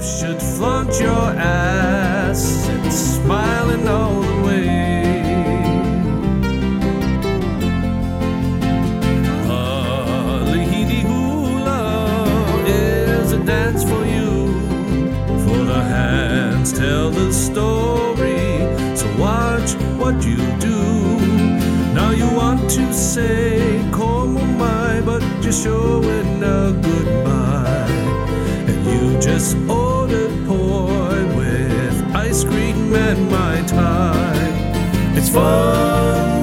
should flaunt your ass and smiling all the way. Halihidi hula is a dance for you, for the hands tell the story, so watch what you do. Now you want to say como mai, but you're showing a goodbye, and you just ordered poi with ice cream and Mai Tai. It's fun